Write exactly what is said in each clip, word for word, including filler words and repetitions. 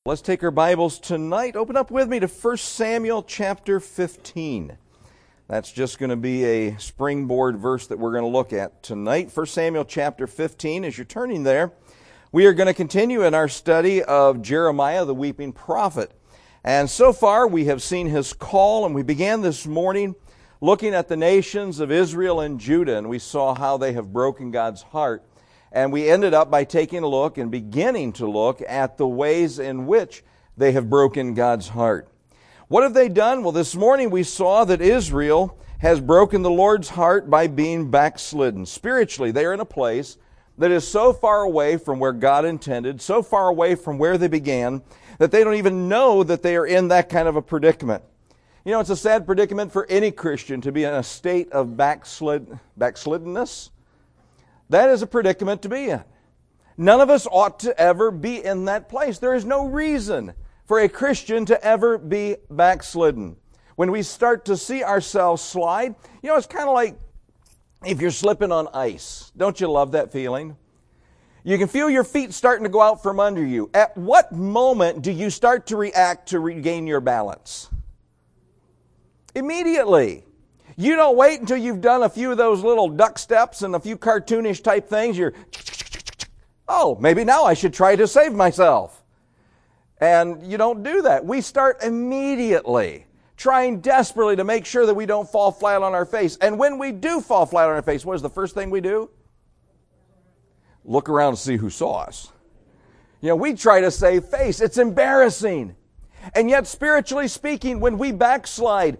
Let's take our Bibles tonight. Open up with me to First Samuel chapter fifteen. That's just going to be a springboard verse that we're going to look at tonight. First Samuel chapter fifteen. As you're turning there, we are going to continue in our study of Jeremiah, the weeping prophet. And so far, we have seen his call, and we began this morning looking at the nations of Israel and Judah, and we saw how they have broken God's heart. And we ended up by taking a look and beginning to look at the ways in which they have broken God's heart. What have they done? Well, this morning we saw that Israel has broken the Lord's heart by being backslidden. Spiritually, they are in a place that is so far away from where God intended, so far away from where they began, that they don't even know that they are in that kind of a predicament. You know, it's a sad predicament for any Christian to be in a state of backslid, backsliddenness. That is a predicament to be in. None of us ought to ever be in that place. There is no reason for a Christian to ever be backslidden. When we start to see ourselves slide, you know, it's kind of like if you're slipping on ice. Don't you love that feeling? You can feel your feet starting to go out from under you. At what moment do you start to react to regain your balance? Immediately. You don't wait until you've done a few of those little duck steps and a few cartoonish type things. You're, oh, maybe now I should try to save myself. And you don't do that. We start immediately trying desperately to make sure that we don't fall flat on our face. And when we do fall flat on our face, what is the first thing we do? Look around and see who saw us. You know, we try to save face. It's embarrassing. And yet, spiritually speaking, when we backslide,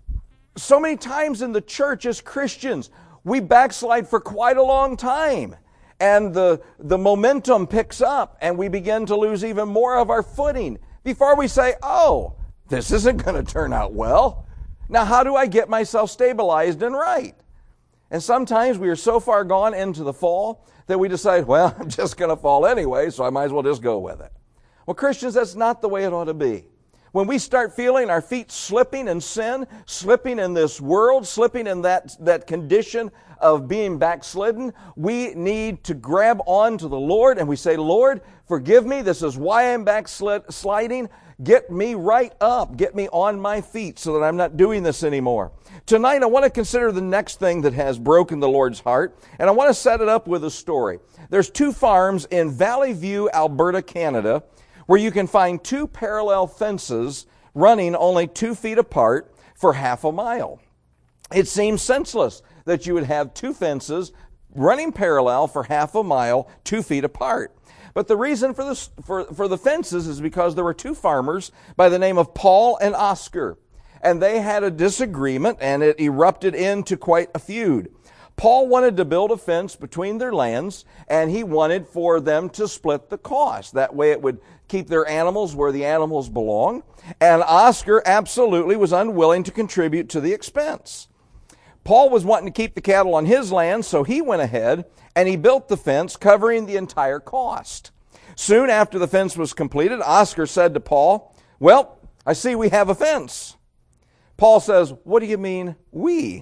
so many times in the church as Christians, we backslide for quite a long time. And the, the momentum picks up and we begin to lose even more of our footing before we say, oh, this isn't going to turn out well. Now, how do I get myself stabilized and right? And sometimes we are so far gone into the fall that we decide, well, I'm just going to fall anyway, so I might as well just go with it. Well, Christians, that's not the way it ought to be. When we start feeling our feet slipping in sin, slipping in this world, slipping in that, that condition of being backslidden, we need to grab on to the Lord and we say, Lord, forgive me. This is why I'm backsliding. Get me right up. Get me on my feet so that I'm not doing this anymore. Tonight, I want to consider the next thing that has broken the Lord's heart, and I want to set it up with a story. There's two farms in Valley View, Alberta, Canada, where you can find two parallel fences running only two feet apart for half a mile. It seems senseless that you would have two fences running parallel for half a mile, two feet apart. But the reason for the, for, for the fences is because there were two farmers by the name of Paul and Oscar. And they had a disagreement, and it erupted into quite a feud. Paul wanted to build a fence between their lands, and he wanted for them to split the cost. That way it would keep their animals where the animals belong. And Oscar absolutely was unwilling to contribute to the expense. Paul was wanting to keep the cattle on his land, so he went ahead and he built the fence covering the entire cost. Soon after the fence was completed, Oscar said to Paul, well, I see we have a fence. Paul says, what do you mean, we?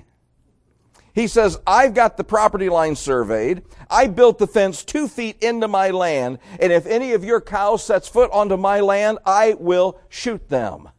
He says, I've got the property line surveyed. I built the fence two feet into my land, and if any of your cows sets foot onto my land, I will shoot them.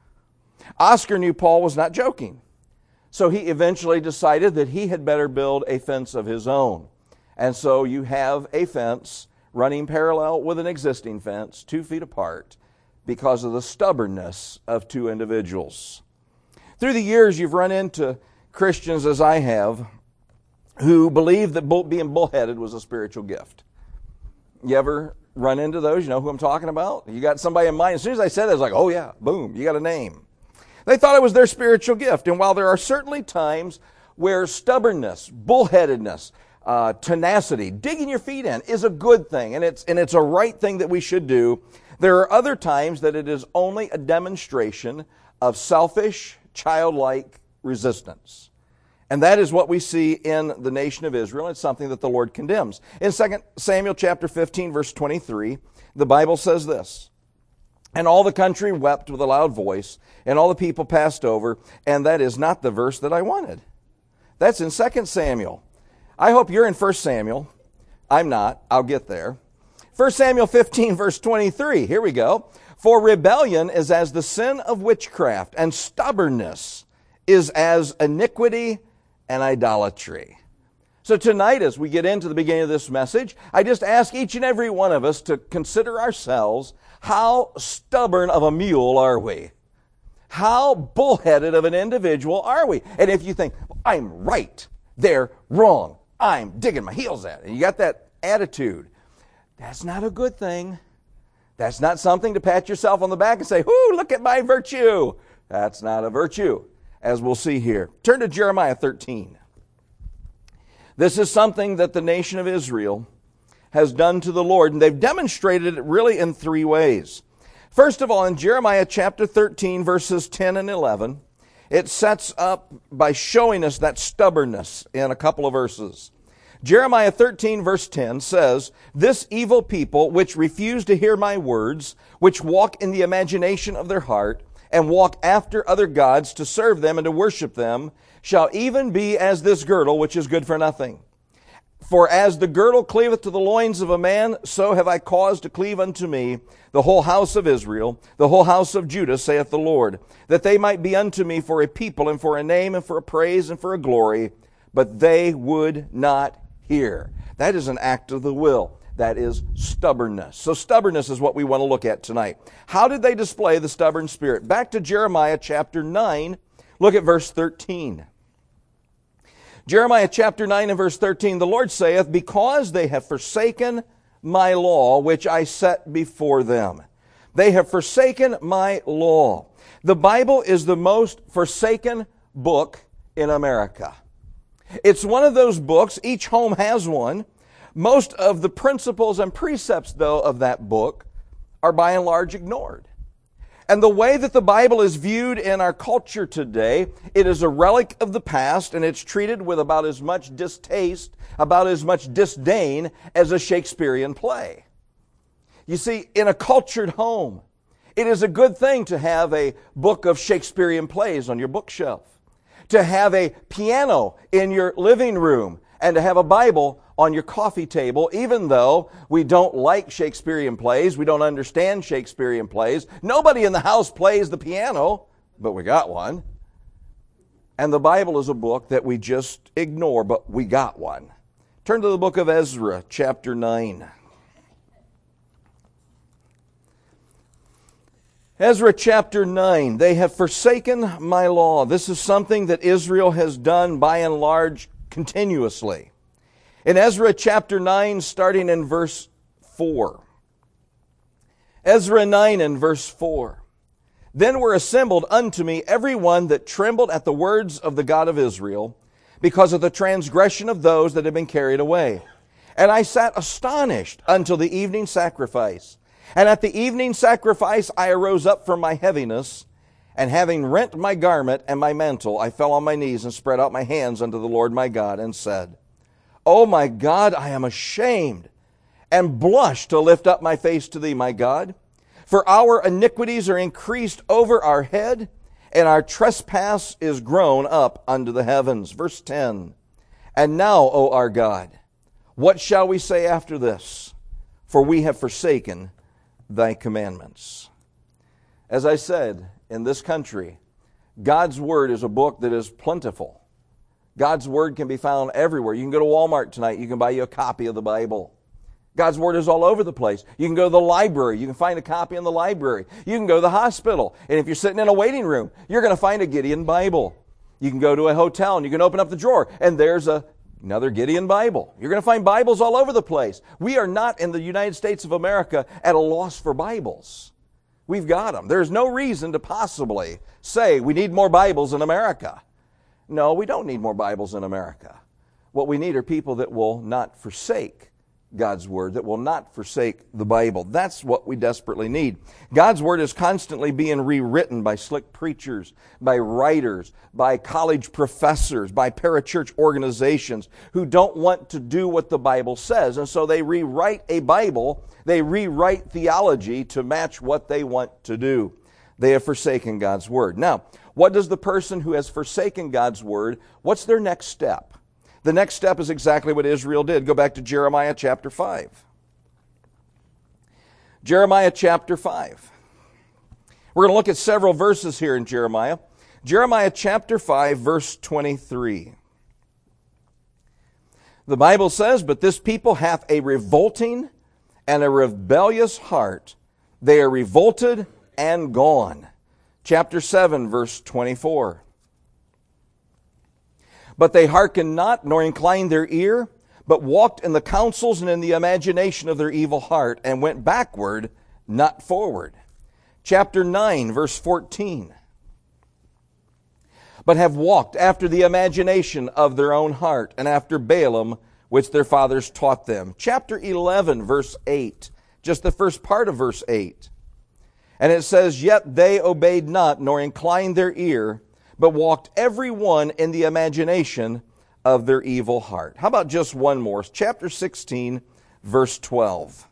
Oscar knew Paul was not joking, so he eventually decided that he had better build a fence of his own. And so you have a fence running parallel with an existing fence, two feet apart, because of the stubbornness of two individuals. Through the years, you've run into Christians, as I have, who believe that bull, being bullheaded was a spiritual gift. You ever run into those? You know who I'm talking about? You got somebody in mind. As soon as I said that, I was like, oh yeah, boom, you got a name. They thought it was their spiritual gift. And while there are certainly times where stubbornness, bullheadedness, uh, tenacity, digging your feet in is a good thing, and it's, and it's a right thing that we should do, there are other times that it is only a demonstration of selfish, childlike resistance. And that is what we see in the nation of Israel. It's something that the Lord condemns. In Second Samuel chapter fifteen, verse twenty-three, the Bible says this, and all the country wept with a loud voice, and all the people passed over, and that is not the verse that I wanted. That's in Second Samuel. I hope you're in First Samuel. I'm not. I'll get there. First Samuel fifteen, verse twenty-three. Here we go. For rebellion is as the sin of witchcraft, and stubbornness is as iniquity and idolatry. So tonight, as we get into the beginning of this message, I just ask each and every one of us to consider ourselves, how stubborn of a mule are we? How bullheaded of an individual are we? And if you think, I'm right, they're wrong, I'm digging my heels at it, and you got that attitude, that's not a good thing. That's not something to pat yourself on the back and say, whoo, look at my virtue. That's not a virtue, as we'll see here. Turn to Jeremiah thirteen. This is something that the nation of Israel has done to the Lord, and they've demonstrated it really in three ways. First of all, in Jeremiah chapter thirteen, verses ten and eleven, it sets up by showing us that stubbornness in a couple of verses. Jeremiah thirteen, verse ten says, This evil people, which refuse to hear my words, which walk in the imagination of their heart, and walk after other gods to serve them and to worship them, shall even be as this girdle, which is good for nothing. For as the girdle cleaveth to the loins of a man, so have I caused to cleave unto me the whole house of Israel, the whole house of Judah, saith the Lord, that they might be unto me for a people, and for a name, and for a praise, and for a glory, but they would not hear. That is an act of the will. That is stubbornness. So stubbornness is what we want to look at tonight. How did they display the stubborn spirit? Back to Jeremiah chapter nine, look at verse thirteen. Jeremiah chapter nine and verse thirteen, the Lord saith, Because they have forsaken my law, which I set before them. They have forsaken my law. The Bible is the most forsaken book in America. It's one of those books, each home has one. Most of the principles and precepts, though, of that book are by and large ignored. And the way that the Bible is viewed in our culture today, it is a relic of the past, and it's treated with about as much distaste, about as much disdain as a Shakespearean play. You see, in a cultured home, it is a good thing to have a book of Shakespearean plays on your bookshelf, to have a piano in your living room, and to have a Bible on your coffee table, even though we don't like Shakespearean plays, we don't understand Shakespearean plays. Nobody in the house plays the piano, but we got one. And the Bible is a book that we just ignore, but we got one. Turn to the book of Ezra, chapter nine. Ezra chapter nine, they have forsaken my law. This is something that Israel has done by and large continuously. In Ezra chapter nine, starting in verse four. Ezra nine and verse four. Then were assembled unto me every one that trembled at the words of the God of Israel, because of the transgression of those that had been carried away. And I sat astonished until the evening sacrifice. And at the evening sacrifice I arose up from my heaviness, and having rent my garment and my mantle, I fell on my knees and spread out my hands unto the Lord my God, and said, O my God, I am ashamed, and blush to lift up my face to thee, my God. For our iniquities are increased over our head, and our trespass is grown up unto the heavens. Verse ten. And now, O our God, what shall we say after this? For we have forsaken thy commandments. As I said, in this country, God's Word is a book that is plentiful. God's Word can be found everywhere. You can go to Walmart tonight, you can buy you a copy of the Bible. God's Word is all over the place. You can go to the library, you can find a copy in the library. You can go to the hospital, and if you're sitting in a waiting room, you're going to find a Gideon Bible. You can go to a hotel, and you can open up the drawer, and there's a Another Gideon Bible. You're going to find Bibles all over the place. We are not in the United States of America at a loss for Bibles. We've got them. There's no reason to possibly say we need more Bibles in America. No, we don't need more Bibles in America. What we need are people that will not forsake God's Word, that will not forsake the Bible. That's what we desperately need. God's Word is constantly being rewritten by slick preachers, by writers, by college professors, by parachurch organizations who don't want to do what the Bible says. And so they rewrite a Bible, they rewrite theology to match what they want to do. They have forsaken God's Word. Now, what does the person who has forsaken God's Word, what's their next step? The next step is exactly what Israel did. Go back to Jeremiah chapter five. Jeremiah chapter five. We're going to look at several verses here in Jeremiah. Jeremiah chapter five, verse twenty-three. The Bible says, "But this people hath a revolting and a rebellious heart. They are revolted and gone." Chapter seven, verse twenty-four. "But they hearkened not, nor inclined their ear, but walked in the counsels and in the imagination of their evil heart, and went backward, not forward." Chapter nine, verse fourteen. "But have walked after the imagination of their own heart, and after Balaam, which their fathers taught them." Chapter eleven, verse eight, just the first part of verse eight. And it says, "Yet they obeyed not, nor inclined their ear, but walked every one in the imagination of their evil heart." How about just one more? Chapter sixteen, verse twelve.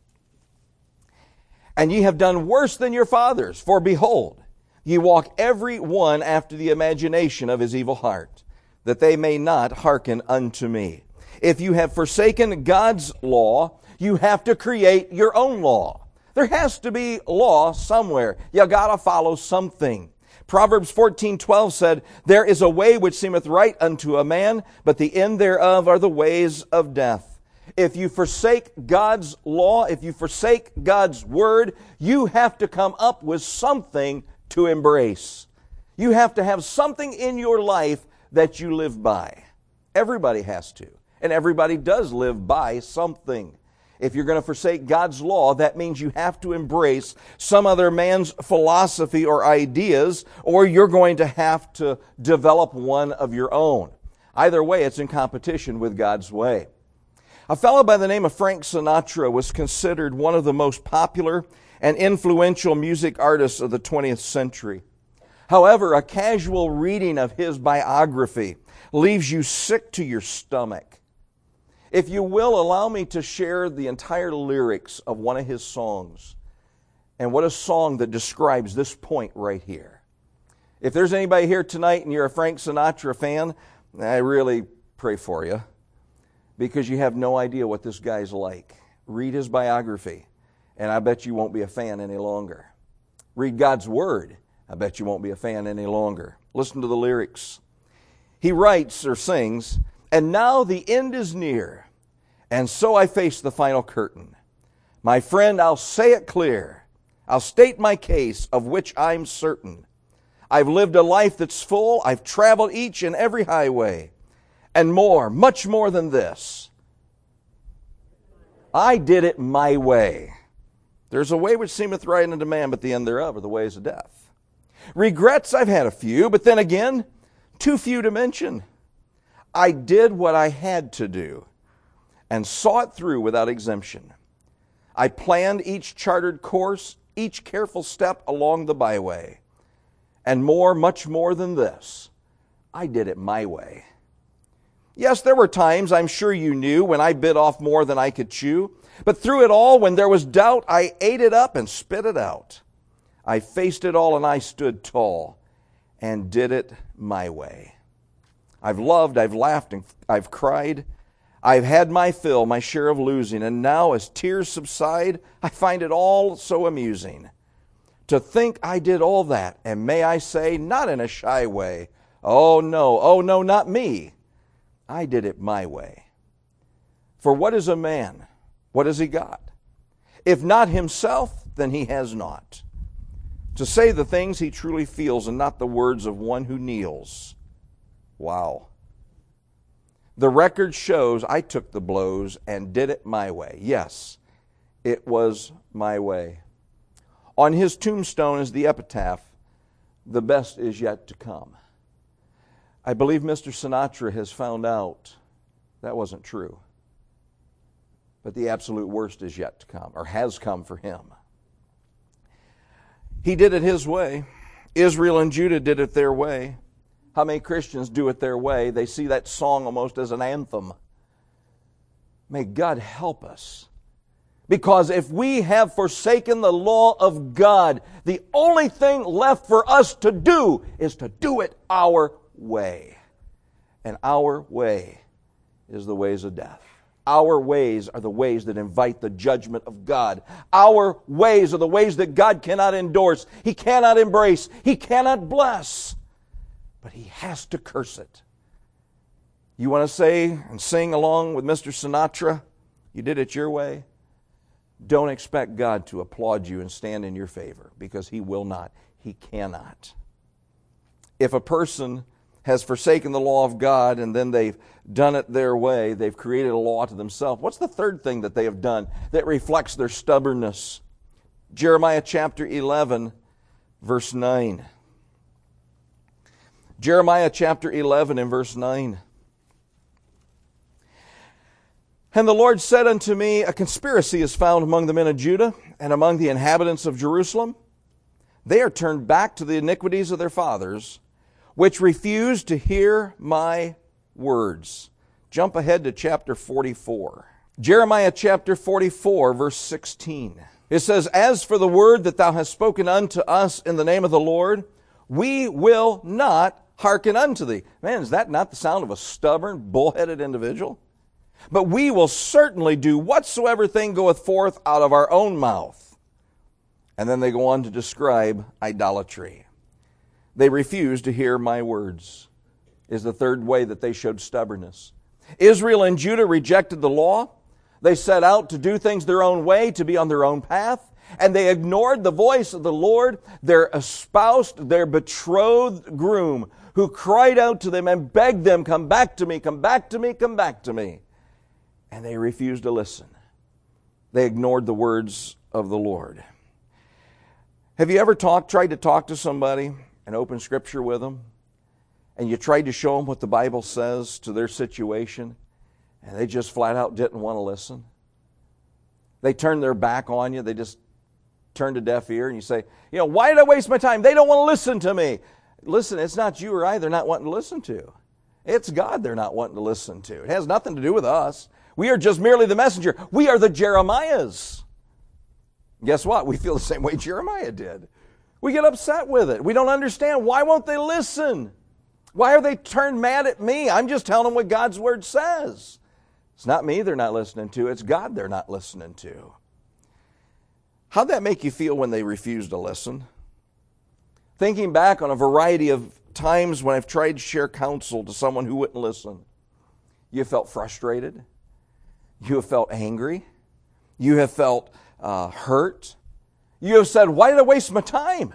"And ye have done worse than your fathers, for behold, ye walk every one after the imagination of his evil heart, that they may not hearken unto me." If you have forsaken God's law, you have to create your own law. There has to be law somewhere. You gotta follow something. Proverbs fourteen twelve said, "There is a way which seemeth right unto a man, but the end thereof are the ways of death." If you forsake God's law, if you forsake God's word, you have to come up with something to embrace. You have to have something in your life that you live by. Everybody has to. And everybody does live by something. If you're going to forsake God's law, that means you have to embrace some other man's philosophy or ideas, or you're going to have to develop one of your own. Either way, it's in competition with God's way. A fellow by the name of Frank Sinatra was considered one of the most popular and influential music artists of the twentieth century. However, a casual reading of his biography leaves you sick to your stomach. If you will, allow me to share the entire lyrics of one of his songs. And what a song that describes this point right here. If there's anybody here tonight and you're a Frank Sinatra fan, I really pray for you, because you have no idea what this guy's like. Read his biography, and I bet you won't be a fan any longer. Read God's Word, I bet you won't be a fan any longer. Listen to the lyrics. He writes or sings, "And now the end is near, and so I face the final curtain. My friend, I'll say it clear. I'll state my case, of which I'm certain. I've lived a life that's full. I've traveled each and every highway. And more, much more than this. I did it my way. There's a way which seemeth right unto man, but the end thereof are the ways of death. Regrets, I've had a few, but then again, too few to mention. I did what I had to do and saw it through without exemption. I planned each chartered course, each careful step along the byway. And more, much more than this, I did it my way. Yes, there were times, I'm sure you knew, when I bit off more than I could chew. But through it all, when there was doubt, I ate it up and spit it out. I faced it all and I stood tall and did it my way. I've loved, I've laughed, and I've cried. I've had my fill, my share of losing, and now as tears subside, I find it all so amusing. To think I did all that, and may I say, not in a shy way. Oh no, oh no, not me. I did it my way. For what is a man? What has he got? If not himself, then he has naught. To say the things he truly feels and not the words of one who kneels. Wow. The record shows I took the blows and did it my way. Yes, it was my way. On his tombstone is the epitaph, "The best is yet to come." I believe Mister Sinatra has found out that wasn't true. But the absolute worst is yet to come, or has come for him. He did it his way. Israel and Judah did it their way. How many Christians do it their way? They see that song almost as an anthem. May God help us. Because if we have forsaken the law of God, the only thing left for us to do is to do it our way. And our way is the ways of death. Our ways are the ways that invite the judgment of God. Our ways are the ways that God cannot endorse. He cannot embrace. He cannot bless. But He has to curse it. You want to say and sing along with Mister Sinatra? You did it your way. Don't expect God to applaud you and stand in your favor, because He will not. He cannot. If a person has forsaken the law of God and then they've done it their way, they've created a law to themselves. What's the third thing that they have done that reflects their stubbornness? Jeremiah chapter eleven, verse nine. Jeremiah chapter eleven and verse nine. And the Lord said unto me, a conspiracy is found among the men of Judah and among the inhabitants of Jerusalem. They are turned back to the iniquities of their fathers, which refused to hear my words. Jump ahead to chapter forty-four. Jeremiah chapter forty-four, verse sixteen. It says, as for the word that thou hast spoken unto us in the name of the Lord, we will not hearken unto thee. Man, is that not the sound of a stubborn, bullheaded individual? But we will certainly do whatsoever thing goeth forth out of our own mouth. And then they go on to describe idolatry. They refuse to hear my words, is the third way that they showed stubbornness. Israel and Judah rejected the law. They set out to do things their own way, to be on their own path. And they ignored the voice of the Lord, their espoused, their betrothed groom, who cried out to them and begged them, come back to me, come back to me, come back to me. And they refused to listen. They ignored the words of the Lord. Have you ever talked, tried to talk to somebody and open Scripture with them, and you tried to show them what the Bible says to their situation, and they just flat out didn't want to listen? They turned their back on you. They just turned a deaf ear, and you say, you know, why did I waste my time? They don't want to listen to me. Listen, it's not you or I they're not wanting to listen to. It's God they're not wanting to listen to. It has nothing to do with us. We are just merely the messenger. We are the Jeremiahs. Guess what? We feel the same way Jeremiah did. We get upset with it. We don't understand. Why won't they listen? Why are they turned mad at me? I'm just telling them what God's Word says. It's not me they're not listening to. It's God they're not listening to. How'd that make you feel when they refused to listen? Thinking back on a variety of times when I've tried to share counsel to someone who wouldn't listen, you felt frustrated. You have felt angry. You have felt uh, hurt. You have said, why did I waste my time?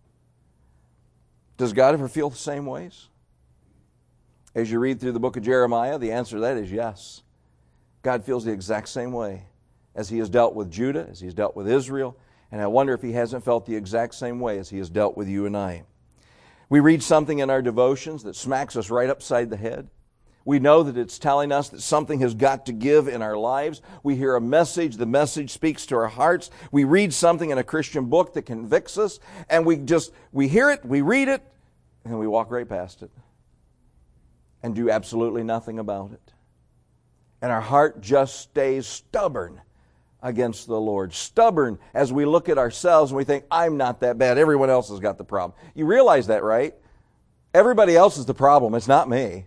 Does God ever feel the same ways? As you read through the book of Jeremiah, the answer to that is yes. God feels the exact same way as He has dealt with Judah, as He has dealt with Israel, and I wonder if He hasn't felt the exact same way as He has dealt with you and I. We read something in our devotions that smacks us right upside the head. We know that it's telling us that something has got to give in our lives. We hear a message. The message speaks to our hearts. We read something in a Christian book that convicts us, and we just, we hear it, we read it, and we walk right past it and do absolutely nothing about it. And our heart just stays stubborn against the Lord. Stubborn as we look at ourselves and we think, I'm not that bad. Everyone else has got the problem. You realize that, right? Everybody else is the problem. It's not me.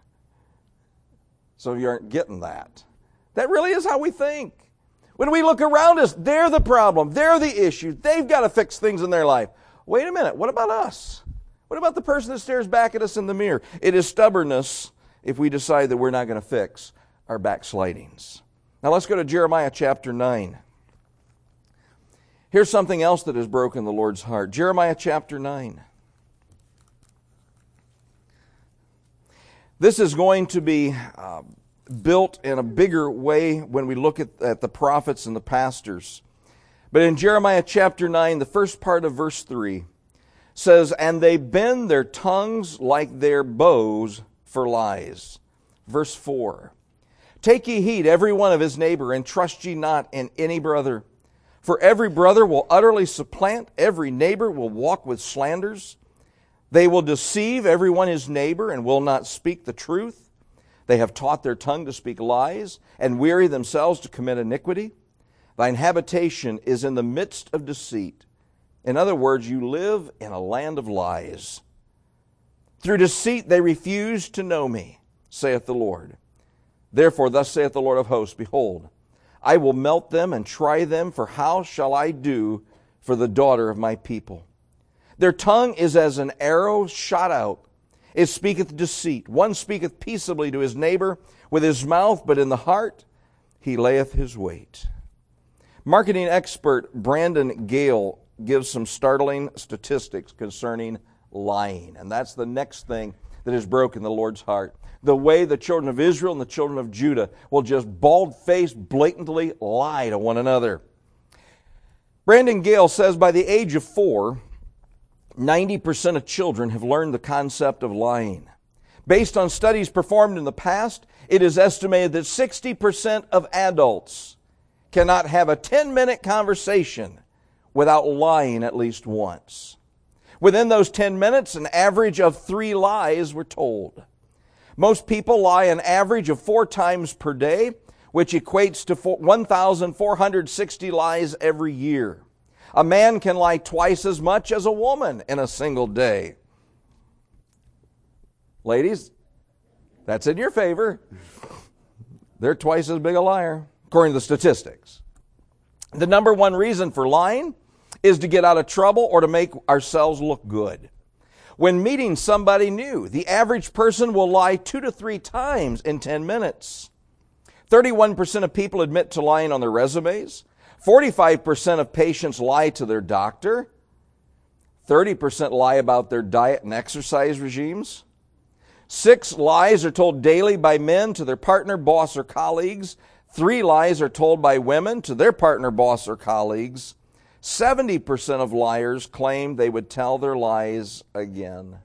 So you aren't getting that. That really is how we think. When we look around us, they're the problem. They're the issue. They've got to fix things in their life. Wait a minute. What about us? What about the person that stares back at us in the mirror? It is stubbornness if we decide that we're not going to fix our backslidings. Now let's go to Jeremiah chapter nine. Here's something else that has broken the Lord's heart. Jeremiah chapter nine. This is going to be uh, built in a bigger way when we look at, at the prophets and the pastors. But in Jeremiah chapter nine, the first part of verse three says, and they bend their tongues like their bows for lies. Verse four, take ye heed every one of his neighbor, and trust ye not in any brother. For every brother will utterly supplant, every neighbor will walk with slanders. They will deceive every one his neighbor, and will not speak the truth. They have taught their tongue to speak lies, and weary themselves to commit iniquity. Thine habitation is in the midst of deceit. In other words, you live in a land of lies. Through deceit they refuse to know me, saith the Lord. Therefore, thus saith the Lord of hosts, Behold, I will melt them and try them, for how shall I do for the daughter of my people? Their tongue is as an arrow shot out. It speaketh deceit. One speaketh peaceably to his neighbor with his mouth, but in the heart he layeth his weight. Marketing expert Brandon Gale gives some startling statistics concerning lying. And that's the next thing that has broken the Lord's heart. The way the children of Israel and the children of Judah will just bald-faced, blatantly lie to one another. Brandon Gale says by the age of four, ninety percent of children have learned the concept of lying. Based on studies performed in the past, it is estimated that sixty percent of adults cannot have a ten-minute conversation without lying at least once. Within those ten minutes, an average of three lies were told. Most people lie an average of four times per day, which equates to one thousand four hundred sixty lies every year. A man can lie twice as much as a woman in a single day. Ladies, that's in your favor. They're twice as big a liar, according to the statistics. The number one reason for lying is to get out of trouble or to make ourselves look good. When meeting somebody new, the average person will lie two to three times in ten minutes. thirty-one percent of people admit to lying on their resumes. forty-five percent of patients lie to their doctor. thirty percent lie about their diet and exercise regimes. Six lies are told daily by men to their partner, boss, or colleagues. Three lies are told by women to their partner, boss, or colleagues. seventy percent of liars claim they would tell their lies again.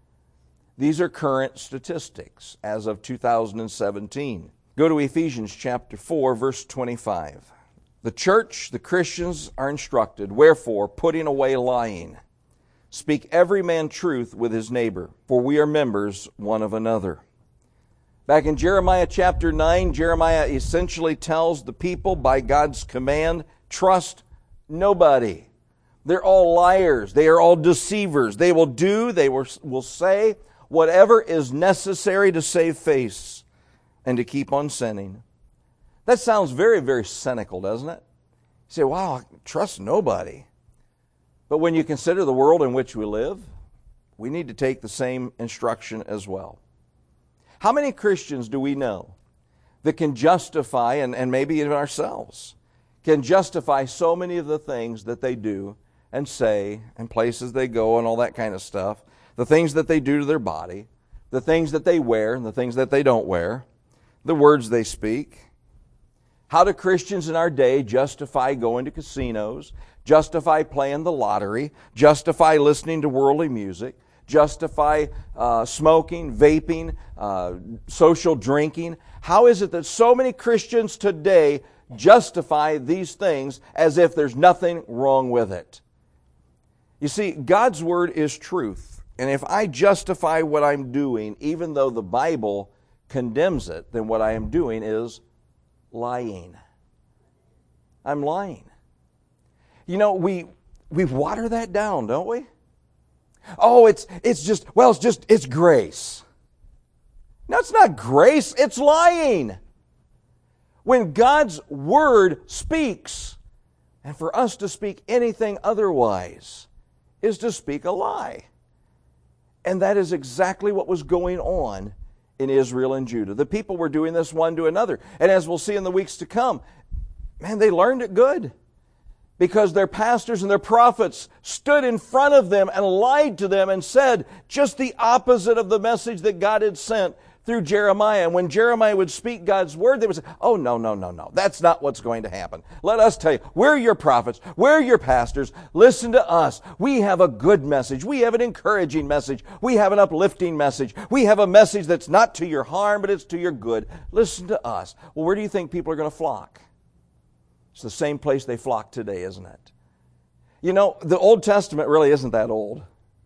These are current statistics as of two thousand seventeen. Go to Ephesians chapter four, verse twenty-five. The church, the Christians, are instructed, wherefore, putting away lying, speak every man truth with his neighbor, for we are members one of another. Back in Jeremiah chapter nine, Jeremiah essentially tells the people by God's command, trust nobody. They're all liars. They are all deceivers. They will do, they will, will say whatever is necessary to save face and to keep on sinning. That sounds very, very cynical, doesn't it? You say, wow, trust nobody. But when you consider the world in which we live, we need to take the same instruction as well. How many Christians do we know that can justify, and, and maybe even ourselves, can justify so many of the things that they do and say and places they go and all that kind of stuff, the things that they do to their body, the things that they wear and the things that they don't wear, the words they speak. How do Christians in our day justify going to casinos, justify playing the lottery, justify listening to worldly music, justify uh, smoking, vaping, uh, social drinking? How is it that so many Christians today justify these things as if there's nothing wrong with it? You see, God's Word is truth. And if I justify what I'm doing, even though the Bible condemns it, then what I am doing is lying. I'm lying. You know, we we water that down, don't we? Oh, it's it's just, well, it's just, it's grace. No, it's not grace, it's lying. When God's Word speaks, and for us to speak anything otherwise is to speak a lie. And that is exactly what was going on in Israel and Judah. The people were doing this one to another. And as we'll see in the weeks to come, man, they learned it good. Because their pastors and their prophets stood in front of them and lied to them and said just the opposite of the message that God had sent through Jeremiah. And when Jeremiah would speak God's word, they would say, oh, no, no, no, no. That's not what's going to happen. Let us tell you, we're your prophets. We're your pastors. Listen to us. We have a good message. We have an encouraging message. We have an uplifting message. We have a message that's not to your harm, but it's to your good. Listen to us. Well, where do you think people are going to flock? It's the same place they flock today, isn't it? You know, the Old Testament really isn't that old.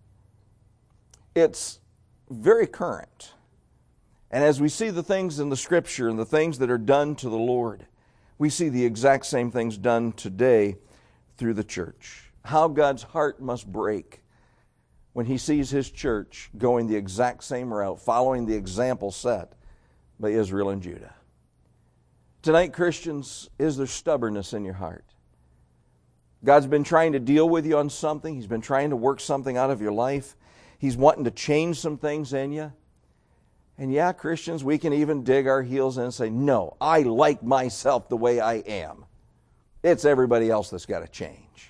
It's very current. And as we see the things in the Scripture and the things that are done to the Lord, we see the exact same things done today through the church. How God's heart must break when He sees His church going the exact same route, following the example set by Israel and Judah. Tonight, Christians, is there stubbornness in your heart? God's been trying to deal with you on something. He's been trying to work something out of your life. He's wanting to change some things in you. And yeah, Christians, we can even dig our heels in and say, no, I like myself the way I am. It's everybody else that's got to change.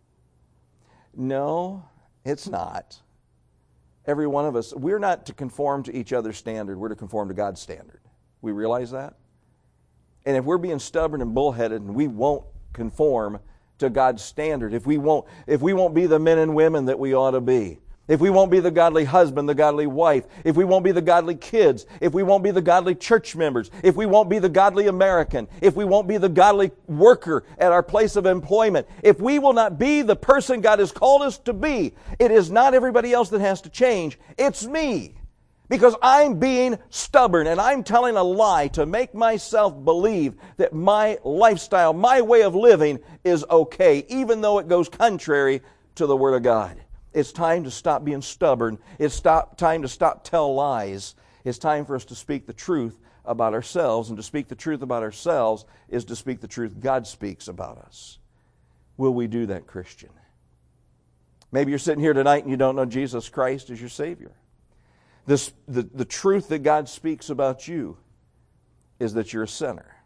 No, it's not. Every one of us, we're not to conform to each other's standard. We're to conform to God's standard. We realize that? And if we're being stubborn and bullheaded and we won't conform to God's standard, if we won't, if we won't be the men and women that we ought to be, if we won't be the godly husband, the godly wife, if we won't be the godly kids, if we won't be the godly church members, if we won't be the godly American, if we won't be the godly worker at our place of employment, if we will not be the person God has called us to be, it is not everybody else that has to change. It's me. Because I'm being stubborn and I'm telling a lie to make myself believe that my lifestyle, my way of living is okay, even though it goes contrary to the Word of God. It's time to stop being stubborn. It's stop, time to stop tell lies. It's time for us to speak the truth about ourselves. And to speak the truth about ourselves is to speak the truth God speaks about us. Will we do that, Christian? Maybe you're sitting here tonight and you don't know Jesus Christ as your Savior. This, the, the truth that God speaks about you is that you're a sinner.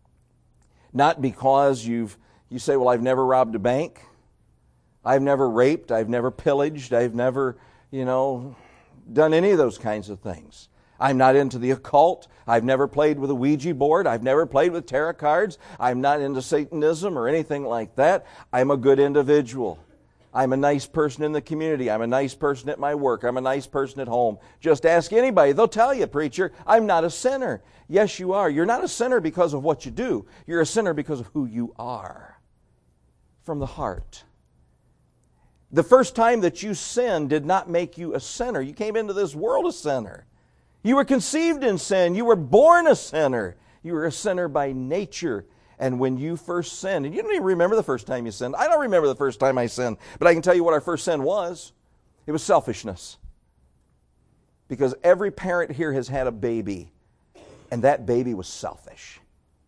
Not because you've you say, well, I've never robbed a bank. I've never raped, I've never pillaged, I've never, you know, done any of those kinds of things. I'm not into the occult. I've never played with a Ouija board. I've never played with tarot cards. I'm not into Satanism or anything like that. I'm a good individual. I'm a nice person in the community. I'm a nice person at my work. I'm a nice person at home. Just ask anybody. They'll tell you, preacher, I'm not a sinner. Yes, you are. You're not a sinner because of what you do. You're a sinner because of who you are. From the heart. The first time that you sinned did not make you a sinner. You came into this world a sinner. You were conceived in sin. You were born a sinner. You were a sinner by nature. And when you first sinned, and you don't even remember the first time you sinned. I don't remember the first time I sinned, but I can tell you what our first sin was. It was selfishness. Because every parent here has had a baby, and that baby was selfish.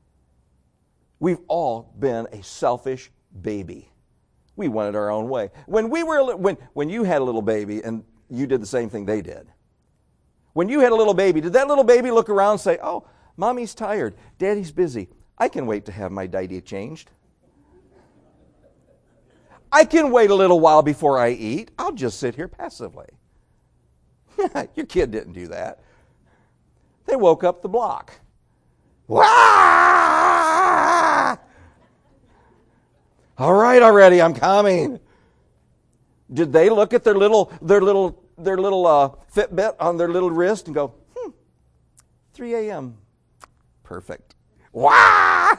We've all been a selfish baby. We wanted our own way. When we were, when, when you had a little baby and you did the same thing they did. When you had a little baby, did that little baby look around and say, oh, mommy's tired, daddy's busy. I can wait to have my diaper changed. I can wait a little while before I eat. I'll just sit here passively. Your kid didn't do that. They woke up the block. Wah! All right, already, I'm coming. Did they look at their little, their little, their little uh, Fitbit on their little wrist and go, hmm, three a.m. Perfect. Wah!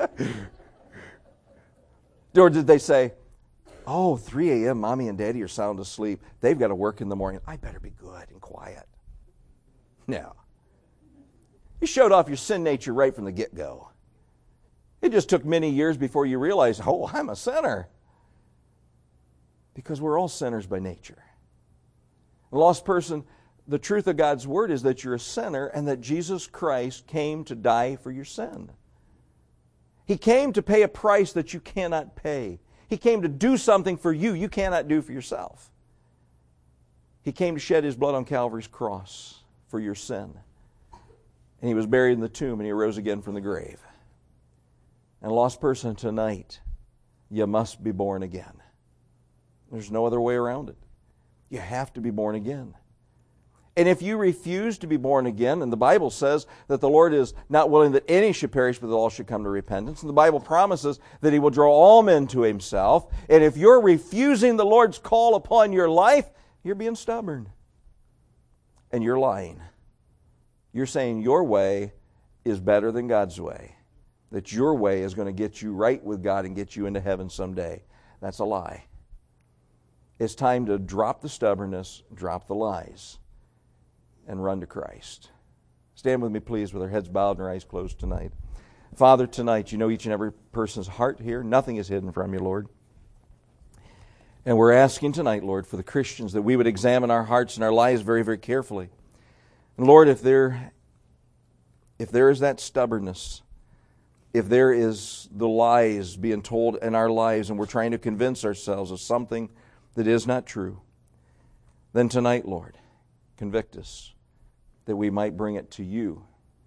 Or did they say, oh, three a.m., mommy and daddy are sound asleep. They've got to work in the morning. I better be good and quiet. No. You showed off your sin nature right from the get-go. It just took many years before you realized, oh, I'm a sinner. Because we're all sinners by nature. A lost person, the truth of God's Word is that you're a sinner and that Jesus Christ came to die for your sin. He came to pay a price that you cannot pay. He came to do something for you you cannot do for yourself. He came to shed His blood on Calvary's cross for your sin. And He was buried in the tomb and He arose again from the grave. And a lost person tonight, you must be born again. There's no other way around it. You have to be born again. And if you refuse to be born again, and the Bible says that the Lord is not willing that any should perish, but that all should come to repentance. And the Bible promises that He will draw all men to Himself. And if you're refusing the Lord's call upon your life, you're being stubborn. And you're lying. You're saying your way is better than God's way. That your way is going to get you right with God and get you into heaven someday. That's a lie. It's time to drop the stubbornness, drop the lies, and run to Christ. Stand with me, please, with our heads bowed and our eyes closed tonight. Father, tonight, you know each and every person's heart here. Nothing is hidden from you, Lord. And we're asking tonight, Lord, for the Christians that we would examine our hearts and our lives very, very carefully. And Lord, if there, if there is that stubbornness, if there is the lies being told in our lives and we're trying to convince ourselves of something that is not true, then tonight, Lord, convict us that we might bring it to you.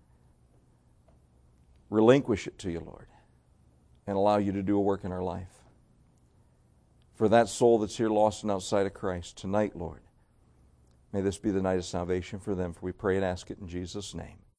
Relinquish it to you, Lord, and allow you to do a work in our life. For that soul that's here lost and outside of Christ, tonight, Lord, may this be the night of salvation for them. For we pray and ask it in Jesus' name.